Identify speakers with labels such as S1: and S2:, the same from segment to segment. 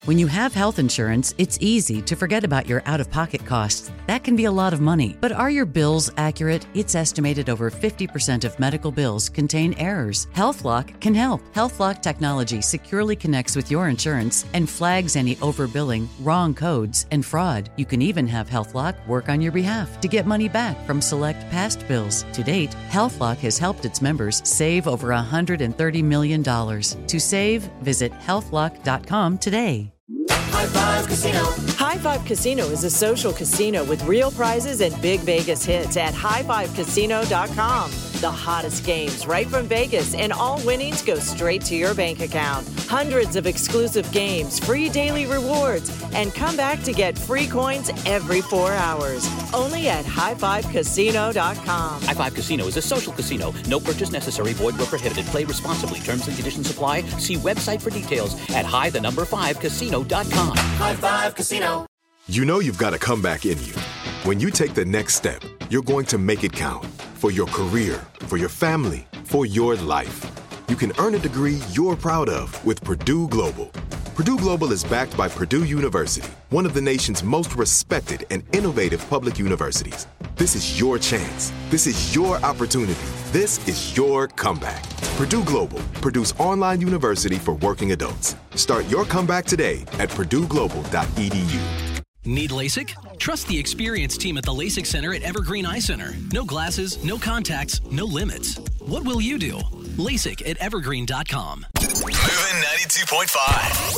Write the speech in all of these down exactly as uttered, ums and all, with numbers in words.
S1: When you have health insurance, it's easy to forget about your out-of-pocket costs. That can be a lot of money. But are your bills accurate? It's estimated over fifty percent of medical bills contain errors. HealthLock can help. HealthLock technology securely connects with your insurance and flags any overbilling, wrong codes, and fraud. You can even have HealthLock work on your behalf to get money back from select past bills. To date, HealthLock has helped its members save over one hundred thirty million dollars. To save, visit health lock dot com today.
S2: High Five Casino. High Five Casino is a social casino with real prizes and big Vegas hits at high five casino dot com. The hottest games right from Vegas, and all winnings go straight to your bank account. Hundreds of exclusive games, free daily rewards, and come back to get free coins every four hours. Only at high five casino dot com.
S3: High Five Casino is a social casino. No purchase necessary. Void where prohibited. Play responsibly. Terms and conditions apply. See website for details at high the number five casino dot com.
S2: High Five Casino.
S4: You know you've got a comeback in you. When you take the next step, you're going to make it count. For your career, for your family, for your life. You can earn a degree you're proud of with Purdue Global. Purdue Global is backed by Purdue University, one of the nation's most respected and innovative public universities. This is your chance. This is your opportunity. This is your comeback. Purdue Global, Purdue's online university for working adults. Start your comeback today at purdue global dot e d u.
S5: Need LASIK? Trust the experienced team at the LASIK Center at Evergreen Eye Center. No glasses, no contacts, no limits. What will you do? LASIK at evergreen dot com.
S6: Moving ninety-two point five.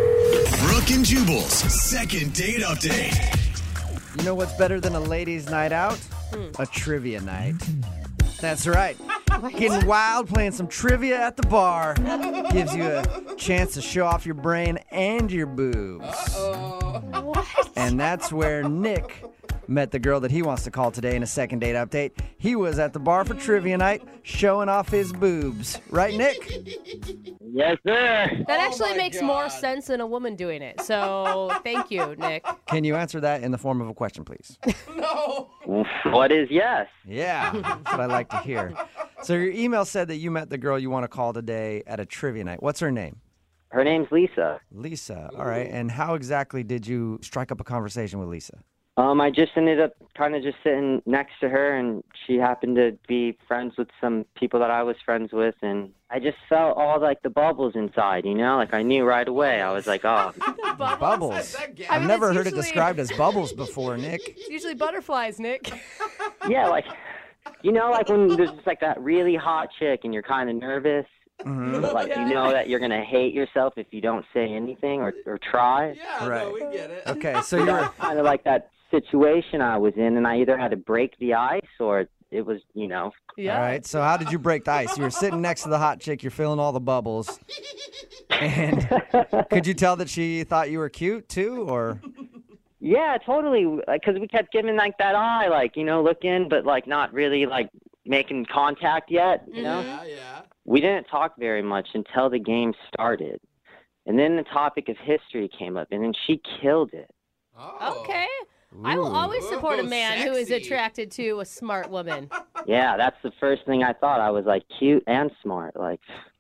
S6: Brooke and Jubal's second date update.
S7: You know what's better than a ladies' night out? A trivia night. That's right. Getting wild, playing some trivia at the bar gives you a chance to show off your brain and your boobs.
S8: What?
S7: And that's where Nick met the girl that he wants to call today in a second date update. He was at the bar for trivia night, showing off his boobs. Right, Nick?
S9: Yes, sir.
S8: That actually
S10: Oh
S8: makes
S10: God.
S8: more sense than a woman doing it. So thank you, Nick.
S7: Can you answer that in the form of a question, please?
S10: No.
S9: What is yes?
S7: Yeah, that's what I like to hear. So your email said that you met the girl you want to call today at a trivia night. What's her name?
S9: Her name's Lisa.
S7: Lisa. All right. And how exactly did you strike up a conversation with Lisa?
S9: Um, I just ended up kind of just sitting next to her, and she happened to be friends with some people that I was friends with, and I just felt all like the bubbles inside, you know? Like I knew right away. I was like, oh.
S7: Bubbles.
S10: That guy-
S8: I
S7: I've
S8: mean,
S7: never
S8: it's
S7: heard it
S8: usually-
S7: described as bubbles before, Nick.
S8: It's usually butterflies, Nick.
S9: Yeah, like, you know, like when there's just like that really hot chick and you're kind of nervous.
S7: Mm-hmm.
S9: Like you know that you're going to hate yourself if you don't say anything or, or try.
S10: Yeah,
S7: Right.
S10: no, we get it.
S7: Okay, so you're
S9: Kind of like that situation I was in, and I either had to break the ice or it was, you know.
S8: Yeah.
S7: all right. So how did you break the ice? You were sitting next to the hot chick. You're feeling all the bubbles. And could you tell that she thought you were cute too, or?
S9: Yeah, totally. Because we kept giving like that eye, like, you know, looking, but like not really like making contact yet, you know?
S10: Yeah, yeah.
S9: We didn't talk very much until the game started. And then the topic of history came up, and then she killed it.
S10: Oh.
S8: Okay. I will
S7: Ooh.
S8: always support a
S10: Ooh,
S8: man who is
S10: sexy.
S8: attracted to a smart woman.
S9: Yeah, that's the first thing I thought. I was like cute and smart, like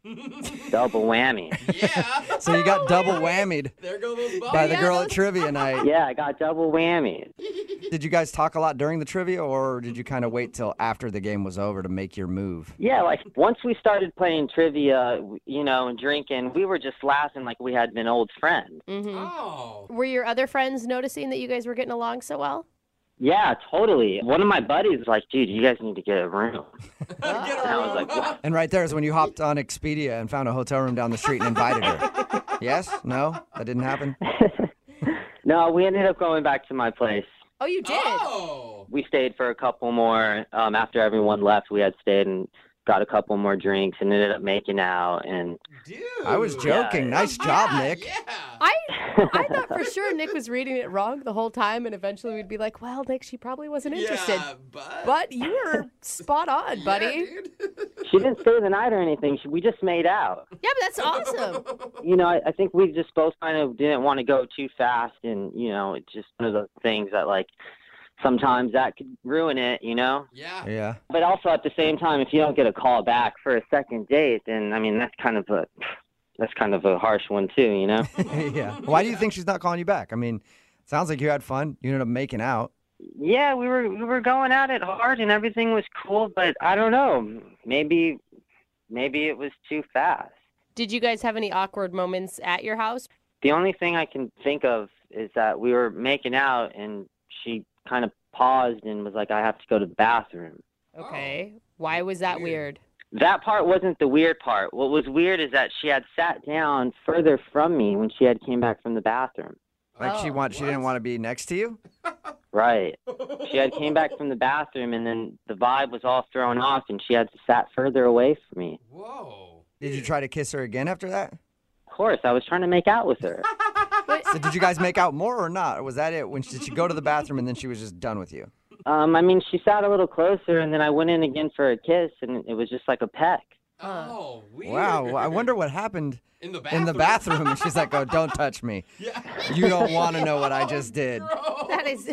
S9: double whammy.
S10: Yeah.
S7: So you got double whammied
S10: There go those bubbles.
S7: by the
S8: Yeah,
S7: girl
S8: those-
S7: at trivia night.
S9: Yeah, I got double whammy.
S7: Did you guys talk a lot during the trivia, or did you kind of wait till after the game was over to make your move?
S9: Yeah, like once we started playing trivia, you know, and drinking, we were just laughing like we had been old friends.
S8: hmm
S10: Oh.
S8: Were your other friends noticing that you guys were getting along so well?
S9: Yeah, totally. One of my buddies was like, dude, you guys need to get a room.
S10: Get
S9: And I was like, what?
S7: And right there is when you hopped on Expedia and found a hotel room down the street and invited her. Yes? No? That didn't happen?
S9: No, we ended up going back to my place.
S8: Oh, you did?
S10: Oh.
S9: We stayed for a couple more. Um, after everyone left, we had stayed and got a couple more drinks and ended up making out. And
S10: Dude.
S7: I was joking.
S9: Yeah.
S7: Nice job,
S10: Yeah,
S7: Nick.
S10: Yeah.
S8: I I thought for sure Nick was reading it wrong the whole time, and eventually we'd be like, well, Nick, she probably wasn't interested.
S10: Yeah, but.
S8: But you were spot on,
S10: Yeah,
S8: buddy.
S10: dude.
S9: she didn't stay the night or anything. She, we just made out.
S8: Yeah, but that's awesome.
S9: You know, I, I think we just both kind of didn't want to go too fast. And, you know, it's just one of those things that, like, sometimes that could ruin it, you know?
S10: Yeah.
S7: Yeah.
S9: But also at the same time, if you don't get a call back for a second date, then, I mean, that's kind of a, that's kind of a harsh one too, you know?
S7: Yeah. Why do you think she's not calling you back? I mean, sounds like you had fun. You ended up making out.
S9: Yeah, we were we were going at it hard and everything was cool, but I don't know. Maybe maybe it was too fast.
S8: Did you guys have any awkward moments at your house?
S9: The only thing I can think of is that we were making out and she kind of paused and was like, I have to go to the bathroom.
S8: Okay. Why was that weird?
S9: That part wasn't the weird part. What was weird is that she had sat down further from me when she had came back from the bathroom.
S7: Like
S8: Oh,
S7: she want, she didn't want to be next to you?
S9: Right. She had came back from the bathroom and then the vibe was all thrown off and she had sat further away from me.
S10: Whoa.
S7: Did you try to kiss her again after that?
S9: Of course, I was trying to make out with her.
S7: So did you guys make out more or not? Or was that it? When she, did she go to the bathroom and then she was just done with you?
S9: Um, I mean, she sat a little closer and then I went in again for a kiss and it was just like a peck.
S10: Oh, weird.
S7: Wow. I wonder what happened
S10: In the
S7: in
S10: bathroom.
S7: the bathroom. And she's like, oh, don't touch me.
S10: Yeah.
S7: You don't want to know what I just did.
S8: That is.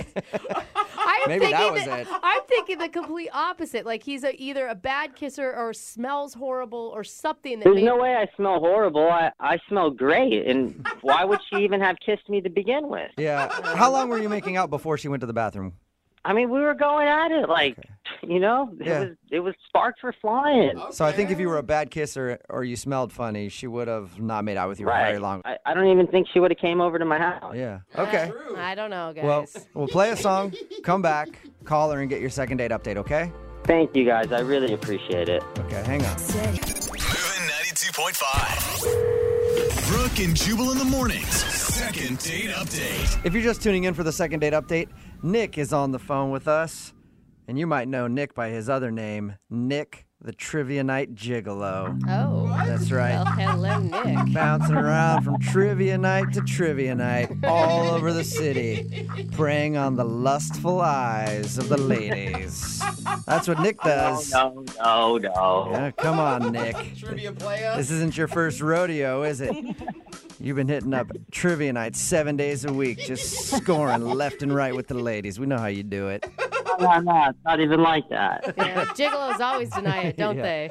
S8: I'm
S7: Maybe
S8: thinking
S7: that was
S8: the,
S7: it.
S8: I'm thinking the complete opposite. Like he's a, either a bad kisser or smells horrible or something. That
S9: There's
S8: made,
S9: no way I smell horrible. I, I smell great. And why would she even have kissed me to begin with?
S7: Yeah. How long were you making out before she went to the bathroom?
S9: I mean, we were going at it like, you know, it
S7: Yeah.
S9: was it was sparks were flying.
S7: So I think if you were a bad kisser or you smelled funny, she would have not made out with you for
S9: Right.
S7: very long.
S9: I, I don't even think she would have came over to my house.
S7: Yeah. Okay.
S10: True.
S8: I don't know, guys.
S7: Well, we'll play a song, come back, call her, and get your second date update, okay?
S9: Thank you guys. I really appreciate it.
S7: Okay, hang on.
S6: Moving ninety-two point five. Brooke and Jubal in the mornings. Second date update.
S7: If you're just tuning in for the second date update, Nick is on the phone with us. And you might know Nick by his other name, Nick the Trivia Night Gigolo.
S8: oh,
S7: That's right.
S8: well, hello, Nick.
S7: Bouncing around from trivia night to trivia night all over the city, preying on the lustful eyes of the ladies. That's what Nick does.
S9: No, no, no.
S7: Yeah, come on, Nick.
S10: Trivia player.
S7: This isn't your first rodeo, is it? You've been hitting up trivia nights seven days a week, just scoring left and right with the ladies. We know how you do it.
S9: No, no, it's not even like that.
S8: Yeah, gigolos always deny it, don't
S7: Yeah.
S8: they?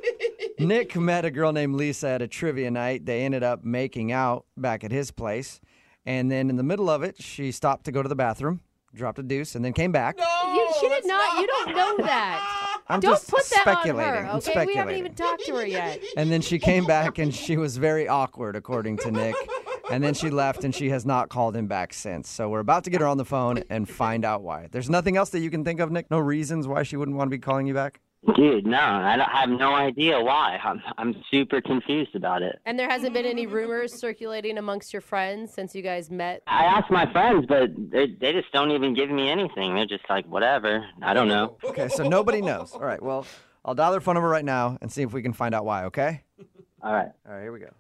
S7: Nick met a girl named Lisa at a trivia night. They ended up making out back at his place. And then in the middle of it, she stopped to go to the bathroom, dropped a deuce, and then came back.
S8: You, she did not. You don't know that.
S7: I'm
S8: don't
S7: just
S8: put that
S7: speculating.
S8: on her,
S7: I'm
S8: okay? We haven't
S7: speculating.
S8: even talked to her yet.
S7: And then she came back and she was very awkward, according to Nick. And then she left and she has not called him back since. So we're about to get her on the phone and find out why. There's nothing else that you can think of, Nick? No reasons why she wouldn't want to be calling you back?
S9: Dude, no, I, don't, I have no idea why. I'm, I'm super confused about it.
S8: And there hasn't been any rumors circulating amongst your friends since you guys met?
S9: I asked my friends, but they, they just don't even give me anything. They're just like, whatever. I don't know.
S7: Okay, so nobody knows. All right, well, I'll dial their phone number right now and see if we can find out why, okay?
S9: All right.
S7: All right, here we go.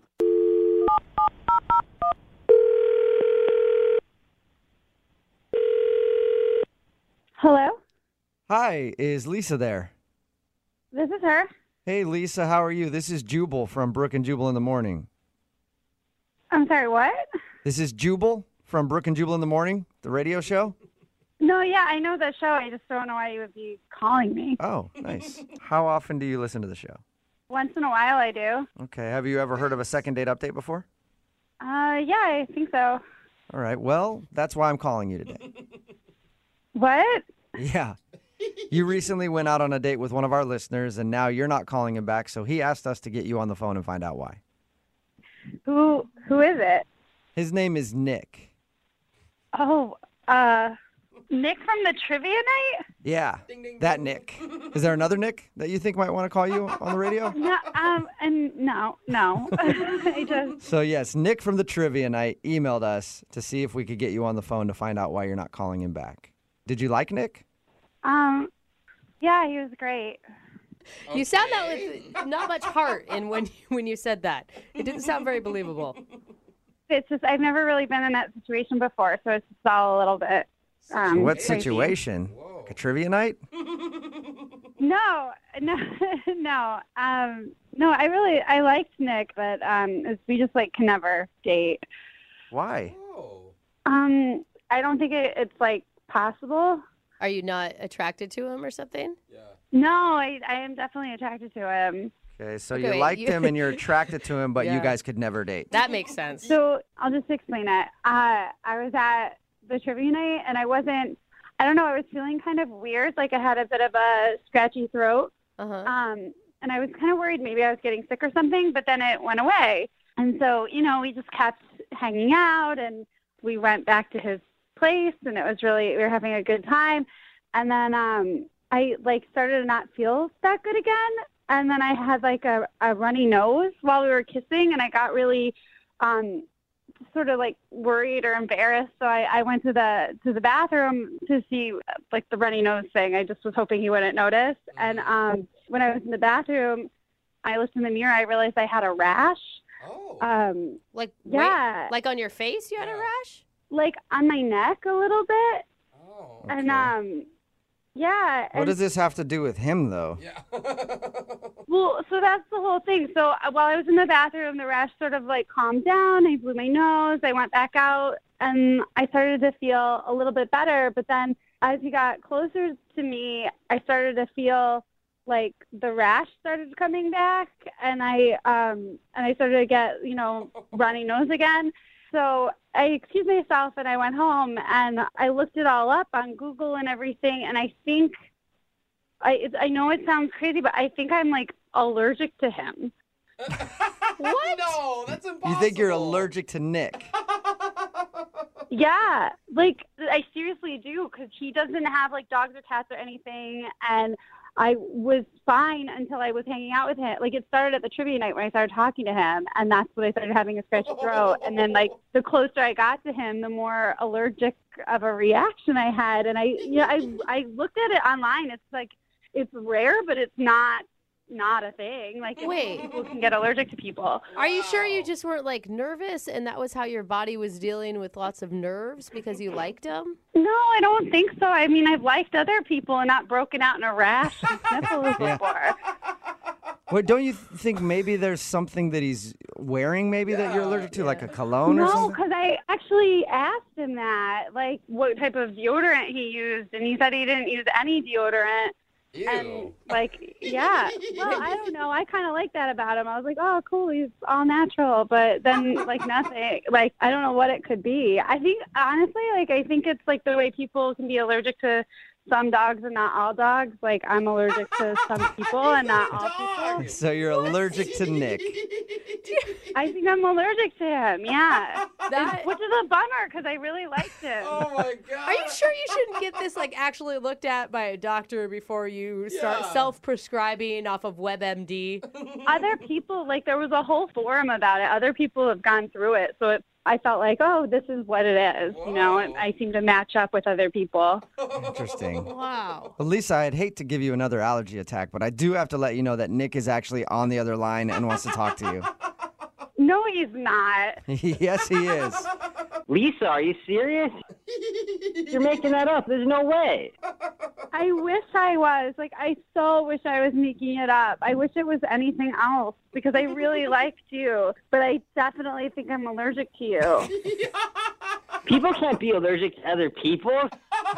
S11: Hello,
S7: Hi, is Lisa there?
S11: this is her.
S7: Hey, Lisa, how are you? This is Jubal from Brooke and Jubal in the Morning.
S11: I'm sorry, what?
S7: This is Jubal from Brooke and Jubal in the Morning, the radio show.
S11: No, yeah, I know the show. I just don't know why you would be calling me.
S7: Oh, nice. How often do you listen to the show?
S11: Once in a while, I do.
S7: Okay, have you ever heard of a second date update before?
S11: Uh, yeah, I think so.
S7: All right, well, that's why I'm calling you today.
S11: What?
S7: Yeah. You recently went out on a date with one of our listeners, and now you're not calling him back, so he asked us to get you on the phone and find out why.
S11: Who? Who is it?
S7: His name is Nick.
S11: Oh, uh, Nick from the trivia night?
S7: Yeah, that Nick. Is there another Nick that you think might want to call you on the radio?
S11: No, um, and no, no. I just,
S7: So, yes, Nick from the trivia night emailed us to see if we could get you on the phone to find out why you're not calling him back. Did you like Nick?
S11: um, yeah, he was great.
S8: You sound that with not much heart in when when you said that. It didn't sound very believable.
S11: It's just I've never really been in that situation before, so it's just all a little bit. Um,
S7: What
S11: crazy.
S7: situation? Like a trivia night?
S11: No, no, no. Um, no, I really I liked Nick, but um, it's- we just like can never date.
S7: Why?
S11: Um, I don't think it, it's like possible.
S8: Are you not attracted to him or something?
S11: No, I I am definitely attracted to him.
S7: Okay, so
S8: Okay,
S7: you
S8: wait,
S7: liked
S8: you-
S7: him and you're attracted to him, but you
S8: Yeah.
S7: guys could never date.
S8: That makes sense.
S11: So I'll just explain it. Uh, I was at the trivia night, and I wasn't, I don't know, I was feeling kind of weird. Like I had a bit of a scratchy throat.
S8: Uh-huh.
S11: Um, and I was kind of worried maybe I was getting sick or something, but then it went away. And so, you know, we just kept hanging out, and we went back to his place, and it was really, we were having a good time. And then um, I, like, started to not feel that good again. And then I had, like, a, a runny nose while we were kissing, and I got really um, sort of, like, worried or embarrassed. So I, I went to the to the bathroom to see, like, the runny nose thing. I just was hoping he wouldn't notice. And um, when I was in the bathroom, I looked in the mirror. I realized I had a rash.
S10: Oh.
S11: Um,
S8: Like,
S11: yeah.
S8: wait, like on your face, you had a rash?
S11: Like on my neck a little bit.
S10: Oh.
S11: And, um, yeah.
S7: What
S11: and,
S7: does this have to do with him, though?
S10: Yeah.
S11: Well, so that's the whole thing. So uh, while I was in the bathroom, the rash sort of like calmed down. I blew my nose. I went back out, and I started to feel a little bit better. But then as he got closer to me, I started to feel like the rash started coming back, and I um and I started to get, you know, runny nose again. So I excused myself, and I went home, and I looked it all up on Google and everything, and I think I it, I know it sounds crazy, but I think I'm like allergic to him.
S8: What?
S10: No, that's impossible.
S7: You think you're allergic to Nick?
S11: Yeah, like I seriously do, because he doesn't have like dogs or cats or anything, and I was fine until I was hanging out with him. Like it started at the trivia night when I started talking to him, and that's when I started having a scratchy throat. And then like the closer I got to him, the more allergic of a reaction I had. And I, yeah, I, I looked at it online. It's like it's rare, but it's not not a thing. Like
S8: Wait.
S11: people can get allergic to people.
S8: Are you sure you just weren't like nervous and that was how your body was dealing with lots of nerves because you liked him?
S11: No, I don't think so. I mean, I've liked other people and not broken out in a rash and sniffles
S7: Yeah.
S11: before.
S7: Wait, don't you think maybe there's something that he's wearing maybe that you're allergic to, like a cologne or
S11: No,
S7: something?
S11: because I actually asked him that, like, what type of deodorant he used, and he said he didn't use any deodorant.
S10: Ew.
S11: And, like, yeah. Well, I don't know. I kind of like that about him. I was like, oh, cool, he's all natural. But then, like, nothing. Like, I don't know what it could be. I think, honestly, like, I think it's, like, the way people can be allergic to some dogs and not all dogs. Like, I'm allergic to some people and not all people.
S7: So you're allergic to Nick.
S11: I think I'm allergic to him, yeah.
S8: That-
S11: Which is a bummer because I really liked him.
S10: Oh my god.
S8: Are you sure you shouldn't get this like actually looked at by a doctor before you start
S10: Yeah.
S8: self-prescribing off of WebMD?
S11: Other people, like, there was a whole forum about it. Other people have gone through it. So it, I felt like, oh, this is what it is, you know, and
S10: Whoa.
S11: I seem to match up with other people.
S7: Interesting.
S8: Wow.
S7: Well, Lisa, I'd hate to give you another allergy attack, but I do have to let you know that Nick is actually on the other line and wants to talk to you.
S11: No, he's not.
S7: Yes, he is.
S9: Lisa, are you serious? You're making that up. There's no way.
S11: I wish I was. Like, I so wish I was making it up. I wish it was anything else because I really liked you, but I definitely think I'm allergic to you.
S9: People can't be allergic to other people.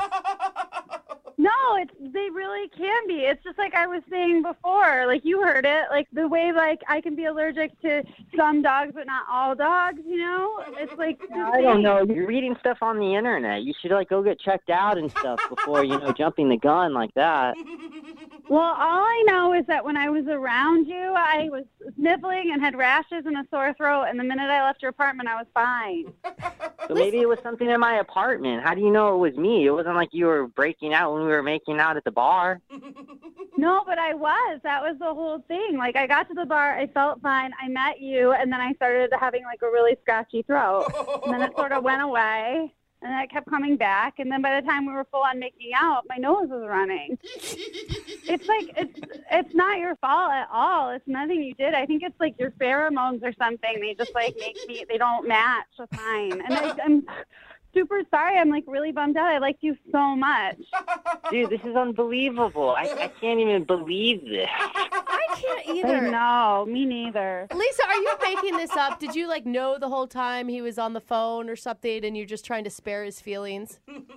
S11: No, it's they really can be. It's just like I was saying before, like you heard it, like the way like I can be allergic to some dogs but not all dogs, you know? It's like the
S9: I don't
S11: same.
S9: know. You're reading stuff on the internet. You should like go get checked out and stuff before, you know, jumping the gun like that.
S11: Well, all I know is that when I was around you, I was sniffling and had rashes and a sore throat, and the minute I left your apartment, I was fine.
S9: So maybe it was something in my apartment. How do you know it was me? It wasn't like you were breaking out when we were making out at the bar.
S11: No, but I was. That was the whole thing. Like, I got to the bar, I felt fine, I met you, and then I started having, like, a really scratchy throat. And then it sort of went away, and then it kept coming back, and then by the time we were full on making out, my nose was running. It's like, it's it's not your fault at all. It's nothing you did. I think it's, like, your pheromones or something. They just, like, make me, they don't match with mine. And I, I'm super sorry. I'm, like, really bummed out. I liked you so much.
S9: Dude, this is unbelievable. I, I can't even believe this.
S8: I can't
S11: I
S8: either.
S11: know. Me neither.
S8: Lisa, are you making this up? Did you like know the whole time he was on the phone or something and you're just trying to spare his feelings?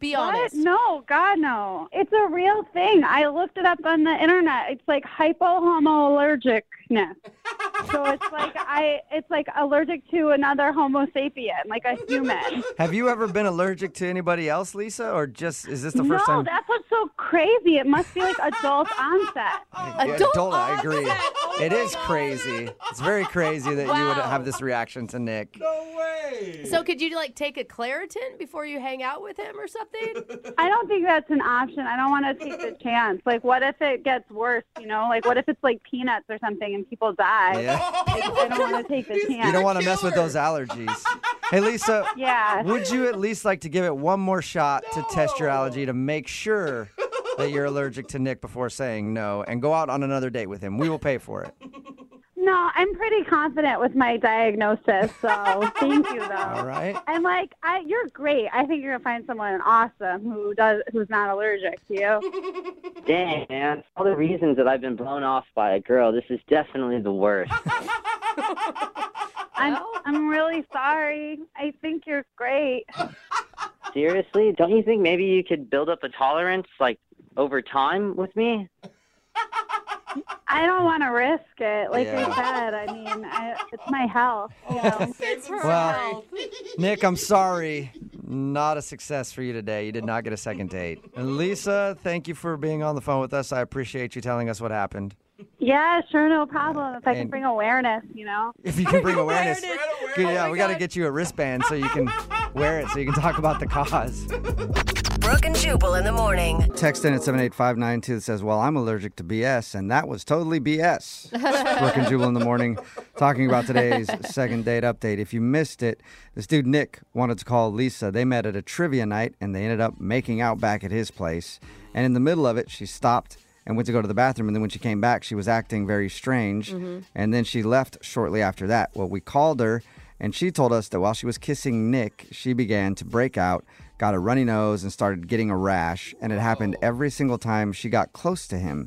S8: Be
S11: What?
S8: honest.
S11: No, God, no. It's a real thing. I looked it up on the internet. It's like hypohomoallergicness. So it's like I, it's like allergic to another Homo sapien, like a human.
S7: Have you ever been allergic to anybody else, Lisa, or just is this the first
S11: no,
S7: time?
S11: that's what's so crazy. It must be like adult onset.
S7: Yeah, adult, I agree. It is crazy. It's very crazy that you would have this reaction to Nick.
S10: No way.
S8: So could you like take a Claritin before you hang out with him or something?
S11: I don't think that's an option. I don't want to take the chance. Like, what if it gets worse, you know? Like, what if it's like peanuts or something and people die?
S7: Yeah.
S11: Like, I don't want to take the chance.
S7: You don't want to mess with those allergies. Hey, Lisa.
S11: Yeah.
S7: Would you at least like to give it one more shot to test your allergy to make sure that you're allergic to Nick before saying no and go out on another date with him? We will pay for it.
S11: No, I'm pretty confident with my diagnosis, so thank you, though.
S7: All right.
S11: And like, I, you're great. I think you're gonna find someone awesome who does, who's not allergic to you.
S9: Dang, man. All the reasons that I've been blown off by a girl, this is definitely the worst.
S11: I'm, I'm really sorry. I think you're great.
S9: Seriously? Don't you think maybe you could build up a tolerance, like, over time with me?
S11: I don't want to risk it. Like
S7: Yeah.
S11: I said, I mean, I, it's my health. You know?
S8: It's her
S7: Well,
S8: health.
S7: Nick, I'm sorry. Not a success for you today. You did not get a second date. And Lisa, thank you for being on the phone with us. I appreciate you telling us what happened.
S11: Yeah, sure, no problem. If I can
S7: And-
S11: bring awareness, you know.
S7: If you can bring awareness.
S8: Awareness.
S7: Good, yeah,
S8: Oh my
S7: we got to
S8: God.
S7: get you a wristband so you can wear it so you can talk about the cause.
S12: Brooke and Jubal in the morning.
S7: Text in at seven eight five nine two that says, well, I'm allergic to B S, and that was totally B S. Brooke and Jubal in the morning talking about today's second date update. If you missed it, this dude Nick wanted to call Lisa. They met at a trivia night, and they ended up making out back at his place. And in the middle of it, she stopped and went to go to the bathroom, and then when she came back, she was acting very strange,
S8: Mm-hmm.
S7: and then she left shortly after that. Well, we called her, and she told us that while she was kissing Nick, she began to break out, got a runny nose, and started getting a rash, and it happened every single time she got close to him.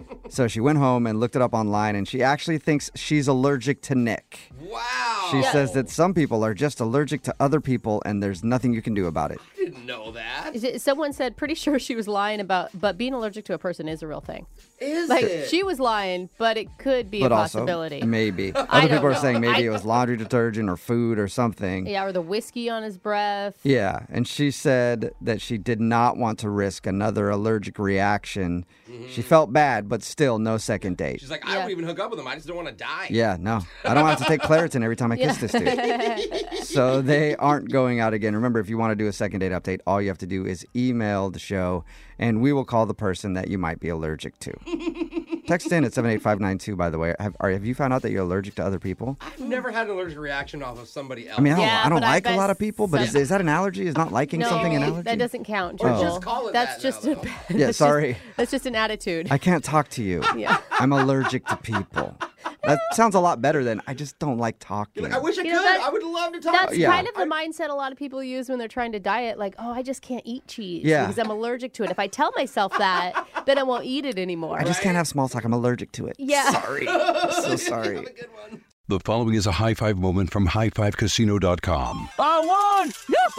S7: So she went home and looked it up online, and she actually thinks she's allergic to Nick.
S10: Wow.
S7: She says that some people are just allergic to other people, and there's nothing you can do about it.
S10: I didn't know that.
S8: Is it- Someone said, pretty sure she was lying about, but being allergic to a person is a real thing.
S10: Is
S8: Like,
S10: it?
S8: she was lying, but it could be
S7: But
S8: a
S7: also,
S8: possibility.
S7: maybe.
S8: I
S7: Other
S8: don't
S7: people are
S8: know.
S7: saying maybe
S8: I-
S7: it was laundry detergent or food or something.
S8: Yeah, or the whiskey on his breath.
S7: Yeah, and she said that she did not want to risk another allergic reaction. She felt bad, but still no second date.
S10: She's like, I won't even hook up with him. I just don't want to die.
S7: Yeah, no. I don't have to take Claritin every time I kiss this dude. So they aren't going out again. Remember, if you want to do a second date update, all you have to do is email the show, and we will call the person that you might be allergic to. Text in at seven eight five nine two, by the way. Have, are, have you found out that you're allergic to other people?
S10: I've never had an allergic reaction off of somebody else.
S7: I mean, I don't,
S8: Yeah,
S7: I don't
S8: but I
S7: like a
S8: bet
S7: lot of people, but is,
S8: some-
S7: is that an allergy? Is not liking
S8: No,
S7: something an allergy?
S8: that doesn't count.
S7: Or
S8: Jubal.
S7: just
S10: call it
S8: That's
S10: that
S8: just
S10: now,
S8: a,
S10: though.
S7: Yeah,
S8: that's
S7: sorry.
S8: Just, that's just an attitude.
S7: I can't talk to you.
S8: Yeah.
S7: I'm allergic to people. That sounds a lot better than I just don't like talking.
S10: Like, I wish I
S8: You
S10: could.
S8: know, that-
S10: I would love to talk.
S8: That's
S7: Yeah.
S8: kind of the mindset a lot of people use when they're trying to diet. Like, oh, I just can't eat cheese
S7: Yeah.
S8: because I'm allergic to it. If I tell myself that, then I won't eat it anymore.
S7: I just can't have small talk. I'm allergic to it.
S8: Yeah.
S7: Sorry. I'm so sorry.
S13: The following is a high five moment from high five casino dot com.
S14: I won!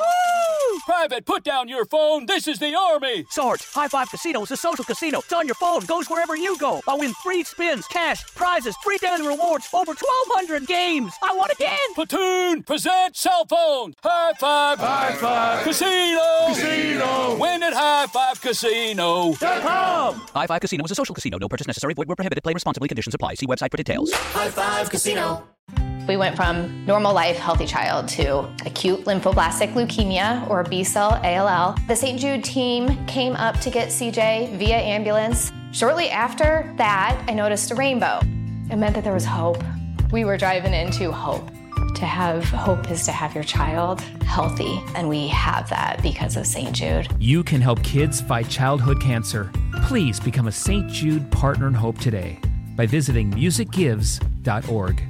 S14: Yahoo! Private, put down your phone. This is the Army. Sarge, High Five Casino is a social casino. It's on your phone. Goes wherever you go. I win free spins, cash, prizes, free daily rewards, over twelve hundred games. I won again. Platoon, present cell phone. High Five. High Five. Casino. Casino. Win at high five casino dot com.
S3: High Five Casino is a social casino. No purchase necessary. Void where prohibited. Play responsibly. Conditions apply. See website for details.
S15: High Five Casino. We went from normal life, healthy child to acute lymphoblastic leukemia, or B-cell A L L. The Saint Jude team came up to get C J via ambulance. Shortly after that, I noticed a rainbow. It meant that there was hope. We were driving into hope. To have hope is to have your child healthy, and we have that because of Saint Jude.
S16: You can help kids fight childhood cancer. Please become a Saint Jude Partner in Hope today by visiting music gives dot org.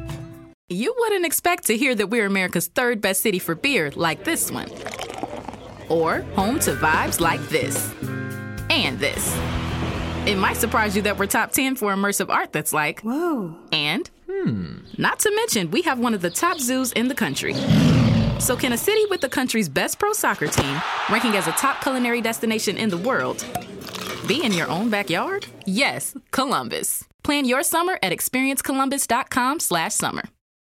S17: You wouldn't expect to hear that we're America's third best city for beer like this one. Or home to vibes like this. And this. It might surprise you that we're top ten for immersive art that's like, whoa. And, hmm. Not to mention, we have one of the top zoos in the country. So can a city with the country's best pro soccer team, ranking as a top culinary destination in the world, be in your own backyard? Yes, Columbus. Plan your summer at experience columbus dot com slash summer.